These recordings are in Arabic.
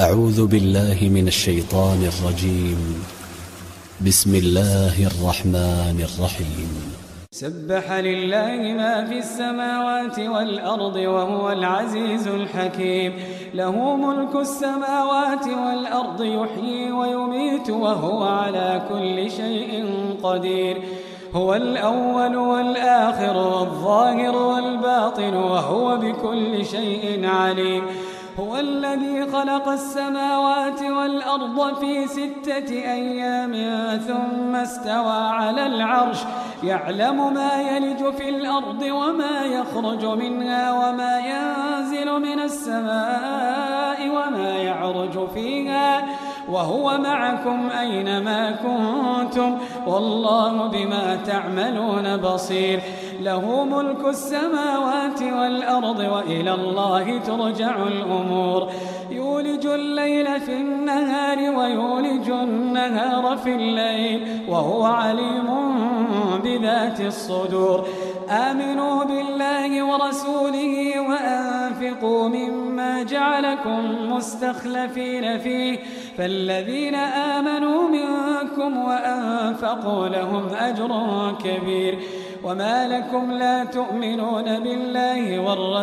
أعوذ بالله من الشيطان الرجيم. بسم الله الرحمن الرحيم. سبح لله ما في السماوات والأرض وهو العزيز الحكيم. له ملك السماوات والأرض يحيي ويميت وهو على كل شيء قدير. هو الأول والآخر والظاهر والباطن وهو بكل شيء عليم. هو الذي خلق السماوات والأرض في 6 أيام ثم استوى على العرش يعلم ما يلج في الأرض وما يخرج منها وما ينزل من السماء وما يعرج فيها وهو معكم أينما كنتم والله بما تعملون بصير. له ملك السماوات والأرض وإلى الله ترجع الأمور. يولج الليل في النهار ويولج النهار في الليل وهو عليم بذات الصدور. آمنوا بالله ورسوله وأنفقوا مما جعلكم مستخلفين فيه فالذين آمنوا منكم وأنفقوا لهم أجر كبير. وما لكم لا تؤمنون بالله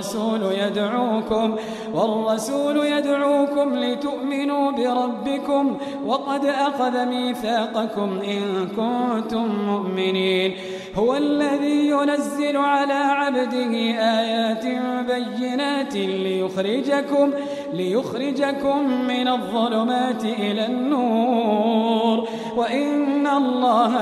والرسول يدعوكم لتؤمنوا بربكم وقد أخذ ميثاقكم إن كنتم مؤمنين. هو الذي ينزل على عبده آيات بينات ليخرجكم من الظلمات إلى النور وإن الله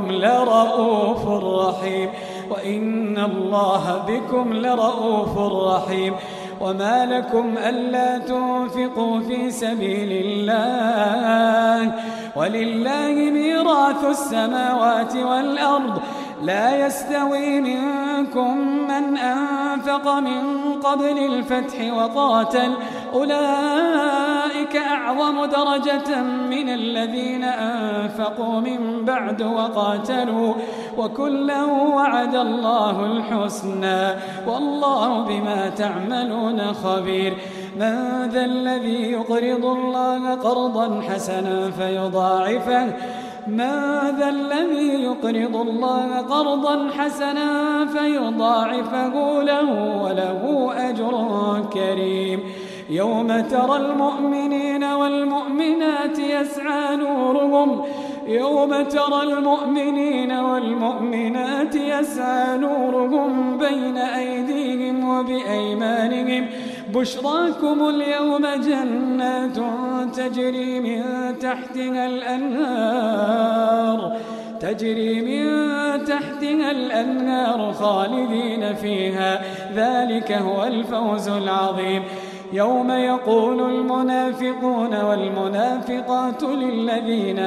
بكم لرؤوف رحيم. وما لكم ألا تنفقوا في سبيل الله ولله ميراث السماوات والأرض لا يستوي منكم من أنفق من قبل الفتح وقاتل أولئك أعظم درجة من الذين أنفقوا من بعد وقاتلوا وكلا وعد الله الحسنى والله بما تعملون خبير. من ذا الذي يقرض الله قرضا حسنا فيضاعفه له وله أجر كريم. يوم ترى المؤمنين والمؤمنات يسعى نورهم بين أيديهم وبأيمانهم بشراكم اليوم جنات تجري من تحتها الأنهار خالدين فيها ذلك هو الفوز العظيم. يوم يقول المنافقون والمنافقات للذين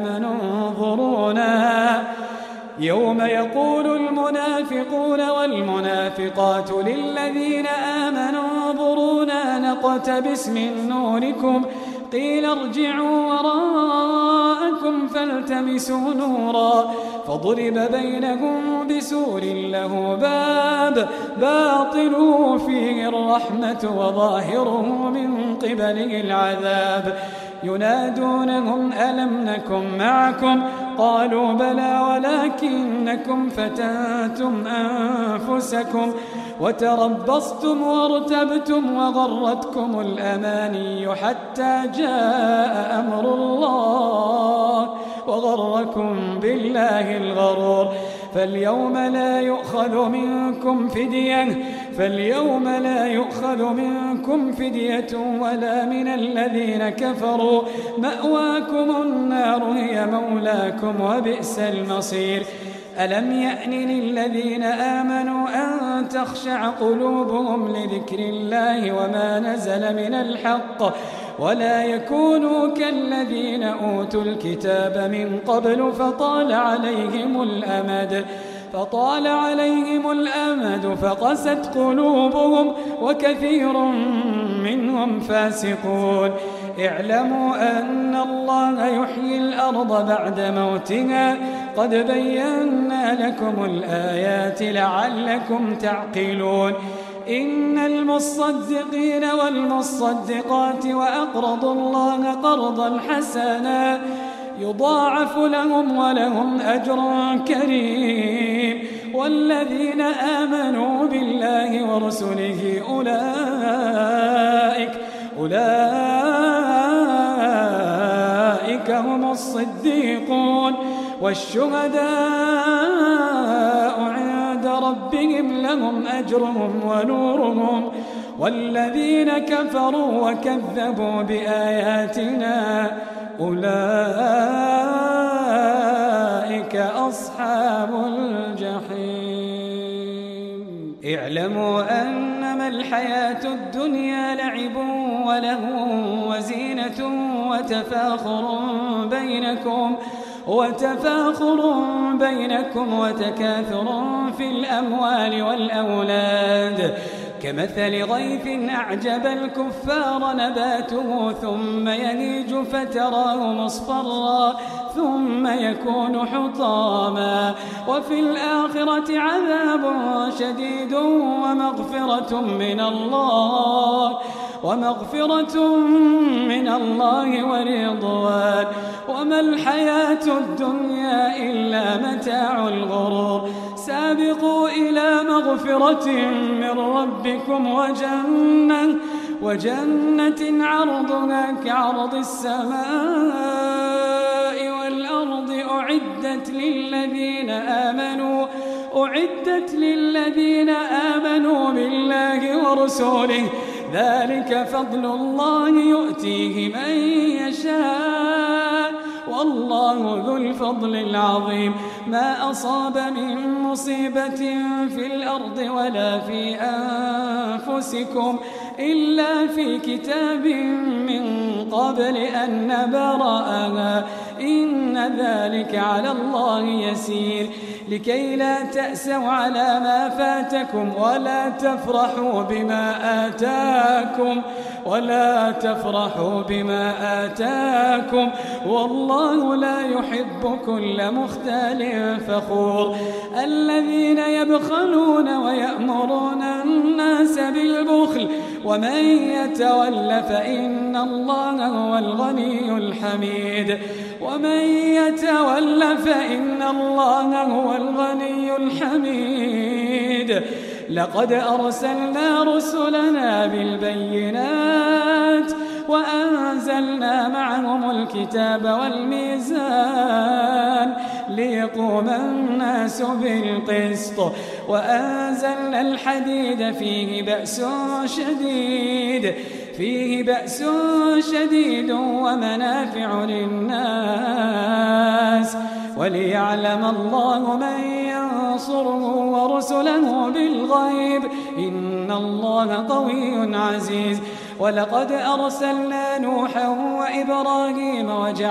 آمنوا انظرونا نقتبس من نوركم قيل ارجعوا وراءكم فالتمسوا نورا فضرب بينهم بسور له باب باطنه فيه الرحمة وظاهره من قبله العذاب. ينادونهم ألم نكن معكم قالوا بلى ولكنكم فتنتم أنفسكم وتربصتم وارتبتم وغرتكم الأماني حتى جاء أمر الله وغركم بالله الغرور. فاليوم لا يؤخذ منكم فدية ولا من الذين كفروا مأواكم النار هي مولاكم وبئس المصير. ألم يأن للذين آمنوا أن تخشع قلوبهم لذكر الله وما نزل من الحق ولا يكونوا كالذين أوتوا الكتاب من قبل فطال عليهم الأمد فقست قلوبهم وكثير منهم فاسقون. اعلموا أن الله يحيي الأرض بعد موتها قد بينا لكم الآيات لعلكم تعقلون. إن المصدقين والمصدقات وأقرضوا الله قرضا حسنا يضاعف لهم ولهم أجر كريم والذين آمنوا بالله ورسله أولئك هم الصديقون والشهداء عند ربهم لهم أجرهم ونورهم والذين كفروا وكذبوا بآياتنا أولئك أصحاب الجحيم اعلموا أنما الحياة الدنيا لعب ولهو وزينة وتفاخر بينكم وتكاثر في الأموال والأولاد كمثل غيث أعجب الكفار نباته ثم يهيج فتراه مصفرا ثم يكون حطاما وفي الآخرة عذاب شديد ومغفرة من الله ورضوان وما الحياة الدنيا إلا متاع الغرور سابقوا إلى مغفرة من ربكم وجنة عرضها كعرض السماء والأرض أعدت للذين آمنوا بالله ورسوله ذلك فضل الله يؤتيه من يشاء والله ذو الفضل العظيم ما أصاب من مصيبة في الأرض ولا في أنفسكم إلا في كتاب من قبل أن نبرأها إن ذلك على الله يسير لكي لا تأسوا على ما فاتكم ولا تفرحوا بما آتاكم والله لا يحب كل مختال فخور الذين يبخلون ويأمرون الناس بالبخل ومن يتول فإن الله هو الغني الحميد لقد أرسلنا رسلنا بالبينات وأنزلنا معهم الكتاب والميزان ليقوم الناس بالقسط وأنزلنا الحديد فيه بأس شديد ومنافع للناس وليعلم الله من ينصره ورسله بالغيب إن الله قوي عزيز ولقد أرسلنا نوحا وإبراهيم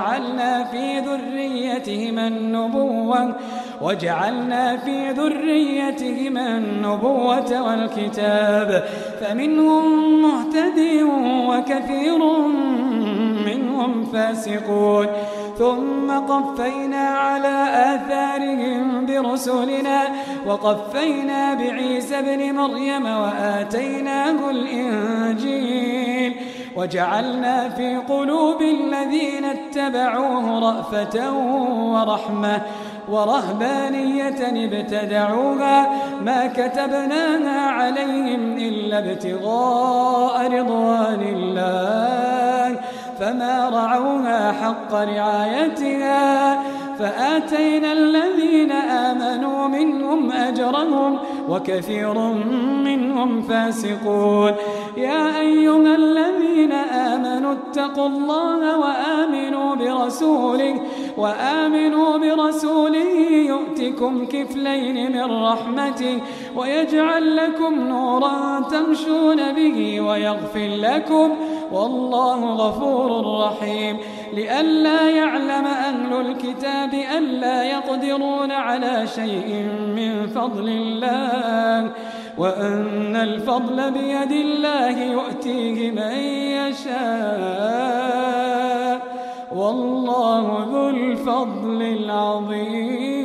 وجعلنا في ذريتهما النبوة والكتاب فمنهم مهتد وكثير منهم فاسقون ثم قفينا على آثارهم برسلنا وقفينا بعيسى ابن مريم وآتيناه الإنجيل وجعلنا في قلوب الذين اتبعوه رأفة ورحمة ورهبانية ابتدعوها ما كتبناها عليهم إلا ابتغاء رضوان الله فما رعوها حق رعايتها فآتينا الذين آمنوا منهم أجرهم وكثير منهم فاسقون يا أيها الذين آمنوا اتقوا الله وآمنوا برسوله يؤتكم كفلين من رحمته ويجعل لكم نورا تمشون به ويغفر لكم والله غفور رحيم لئلا يعلم أهل الكتاب ألا يقدرون على شيء من فضل الله وأن الفضل بيد الله يؤتيه من يشاء والله ذو الفضل العظيم.